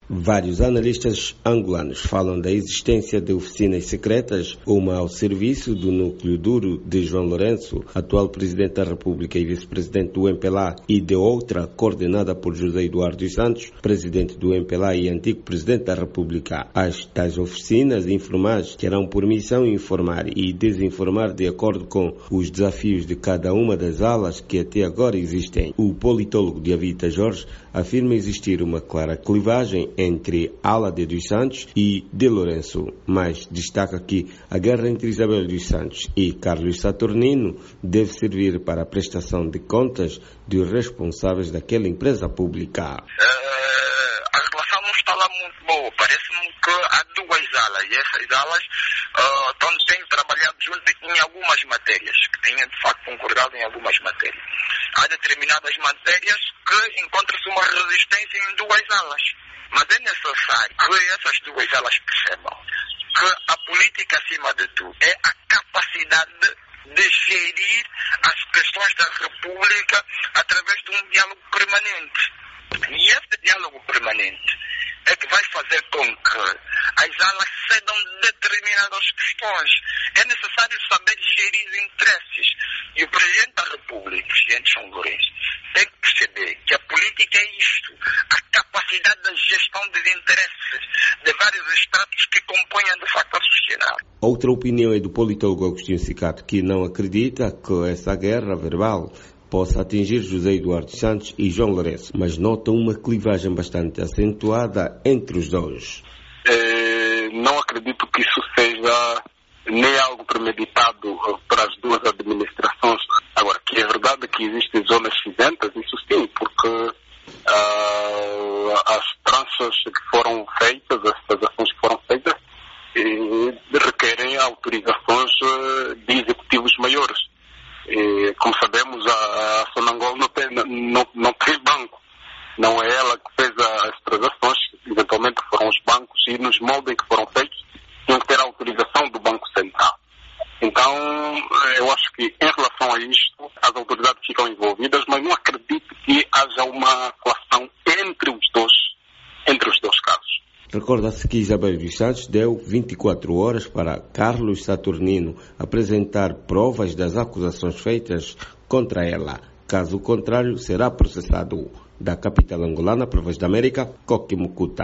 Vários analistas angolanos falam da existência de oficinas secretas, uma ao serviço do núcleo duro de João Lourenço, atual Presidente da República e Vice-Presidente do MPLA, e de outra coordenada por José Eduardo dos Santos, Presidente do MPLA e antigo Presidente da República. As tais oficinas informais terão por missão informar e desinformar de acordo com os desafios de cada uma das alas que até agora existem. O politólogo Diavita Jorge afirma existir uma clara clivagem entre ala de dos Santos e de Lourenço, mas destaca que a guerra entre Isabel dos Santos e Carlos Saturnino deve servir para a prestação de contas dos responsáveis daquela empresa pública. A relação não está lá muito boa, parece-me que há duas alas, e essas alas têm trabalhado juntas em algumas matérias, que têm de facto concordado em algumas matérias. Há determinadas matérias que encontra-se uma resistência em duas alas. Mas é necessário que essas duas alas percebam que a política, acima de tudo, é a capacidade de gerir as questões da República através de um diálogo permanente. E esse diálogo permanente é que vai fazer com que as alas cedam determinadas questões. É necessário saber gerir os interesses. E o Presidente da República, o Presidente João Lourenço, tem que perceber que a política é isto, a capacidade de gestão dos interesses de vários estratos que compõem de facto a sociedade. Outra opinião é do politólogo Agostinho Cicato, que não acredita que essa guerra verbal possa atingir José Eduardo dos Santos e João Lourenço, mas nota uma clivagem bastante acentuada entre os dois. Não acredito que isso seja nem algo premeditado para as duas administrações. Agora, que é verdade que existem zonas cinzentas, isso sim, porque as tranças que foram feitas, as transações que foram feitas, requerem autorizações de executivos maiores. Como sabemos, a Sonangol não tem banco. Não é ela que fez as transações, eventualmente foram os bancos, e nos moldes que foram feitos, tinham que ter a autorização do Banco Central. Então, eu acho que em relação a isto, as autoridades ficam envolvidas, mas não acredito que haja uma relação entre os dois casos. Recorda-se que Isabel dos Santos deu 24 horas para Carlos Saturnino apresentar provas das acusações feitas contra ela. Caso contrário, será processado. Da capital angolana, para a Voz da América, Coque Mucuta.